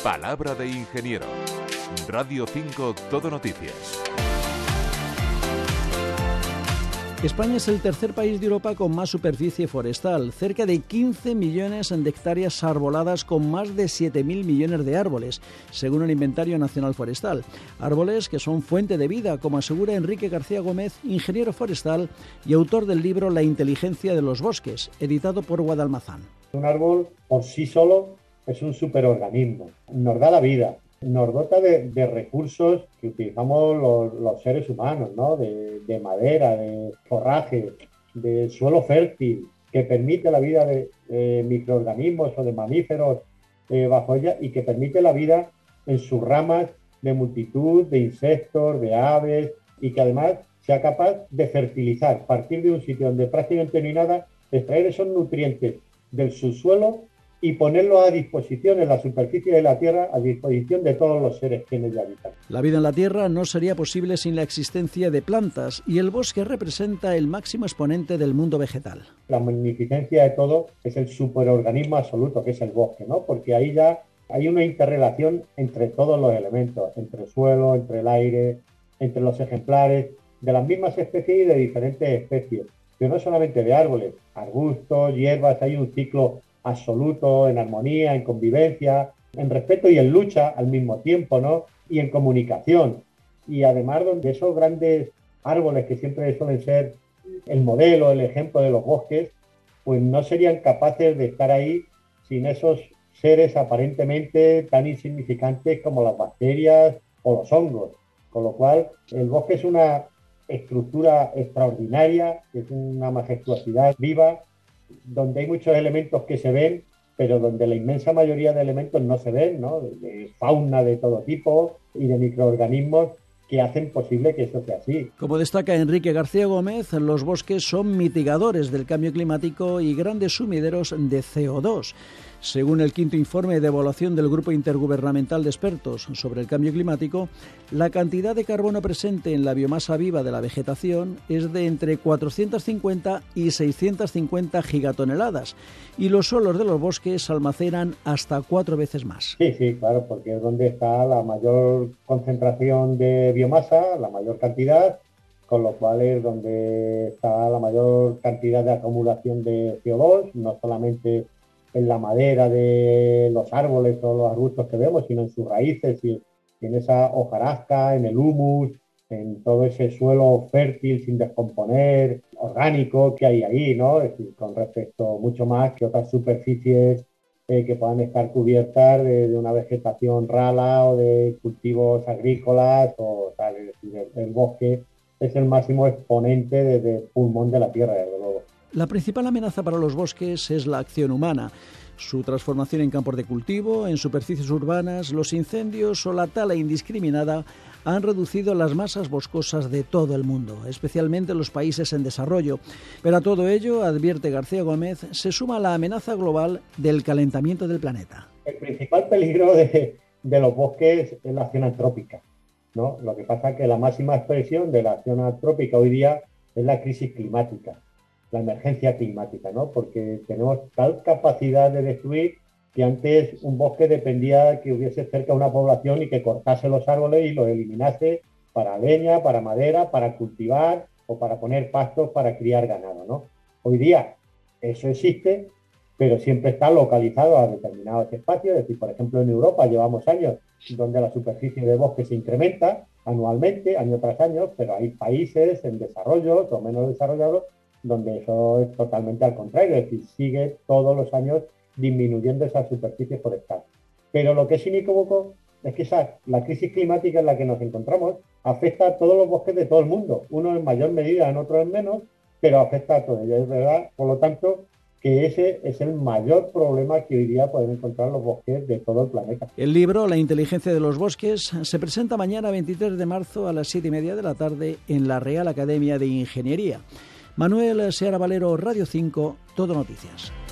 Palabra de ingeniero. Radio 5 Todo Noticias. España es el tercer país de Europa con más superficie forestal, cerca de 15 millones de hectáreas arboladas con más de 7.000 millones de árboles, según el Inventario Nacional Forestal. Árboles que son fuente de vida, como asegura Enrique García Gómez, ingeniero forestal y autor del libro La inteligencia de los bosques, editado por Guadalmazán. Un árbol por sí solo es un superorganismo, nos da la vida. Nos dota de recursos que utilizamos los seres humanos, ¿no? De madera, de forraje, de suelo fértil, que permite la vida de microorganismos o de mamíferos bajo ella y que permite la vida en sus ramas de multitud de insectos, de aves y que además sea capaz de fertilizar, partir de un sitio donde prácticamente no hay nada, extraer esos nutrientes del subsuelo y ponerlo a disposición en la superficie de la Tierra, a disposición de todos los seres que en ella habitan. La vida en la Tierra no sería posible sin la existencia de plantas y el bosque representa el máximo exponente del mundo vegetal. La magnificencia de todo es el superorganismo absoluto, que es el bosque, ¿no? Porque ahí ya hay una interrelación entre todos los elementos, entre el suelo, entre el aire, entre los ejemplares, de las mismas especies y de diferentes especies, pero no solamente de árboles, arbustos, hierbas, hay un ciclo absoluto, en armonía, en convivencia, en respeto y en lucha al mismo tiempo, ¿no? Y en comunicación. Y además donde esos grandes árboles que siempre suelen ser el modelo, el ejemplo de los bosques, pues no serían capaces de estar ahí sin esos seres aparentemente tan insignificantes como las bacterias o los hongos. Con lo cual, el bosque es una estructura extraordinaria, es una majestuosidad viva, donde hay muchos elementos que se ven, pero donde la inmensa mayoría de elementos no se ven, ¿no? De fauna de todo tipo y de microorganismos que hacen posible que eso sea así. Como destaca Enrique García Gómez, los bosques son mitigadores del cambio climático y grandes sumideros de CO2. Según el quinto informe de evaluación del Grupo Intergubernamental de Expertos sobre el Cambio Climático, la cantidad de carbono presente en la biomasa viva de la vegetación es de entre 450 y 650 gigatoneladas y los suelos de los bosques almacenan hasta 4 veces más. Sí, claro, porque es donde está la mayor concentración de biomasa, la mayor cantidad, con lo cual es donde está la mayor cantidad de acumulación de CO2, no solamente en la madera de los árboles o los arbustos que vemos, sino en sus raíces y en esa hojarasca, en el humus, en todo ese suelo fértil sin descomponer, orgánico que hay ahí, ¿no? Es decir, con respecto mucho más que otras superficies que puedan estar cubiertas de una vegetación rala o de cultivos agrícolas o tal. Es decir, el bosque es el máximo exponente desde el pulmón de la tierra, desde luego. La principal amenaza para los bosques es la acción humana. Su transformación en campos de cultivo, en superficies urbanas, los incendios o la tala indiscriminada han reducido las masas boscosas de todo el mundo, especialmente en los países en desarrollo. Pero a todo ello, advierte García Gómez, se suma la amenaza global del calentamiento del planeta. El principal peligro de los bosques es la acción antrópica, ¿no? Lo que pasa es que la máxima expresión de la acción antrópica hoy día es la crisis climática, la emergencia climática, ¿no? Porque tenemos tal capacidad de destruir que antes un bosque dependía que hubiese cerca una población y que cortase los árboles y los eliminase para leña, para madera, para cultivar o para poner pastos para criar ganado, ¿no? Hoy día eso existe, pero siempre está localizado a determinados espacios. Es decir, por ejemplo, en Europa llevamos años donde la superficie de bosque se incrementa anualmente, año tras año, pero hay países en desarrollo o menos desarrollados donde eso es totalmente al contrario, es decir, sigue todos los años disminuyendo esa superficie forestal. Pero lo que es inequívoco es que la crisis climática en la que nos encontramos afecta a todos los bosques de todo el mundo, unos en mayor medida, en otros en menos, pero afecta a todos ellos, es verdad. Por lo tanto, que ese es el mayor problema que hoy día pueden encontrar los bosques de todo el planeta. El libro La inteligencia de los bosques se presenta mañana 23 de marzo a las 7:30 de la tarde en la Real Academia de Ingeniería. Manuel Seara Valero, Radio 5, Todo Noticias.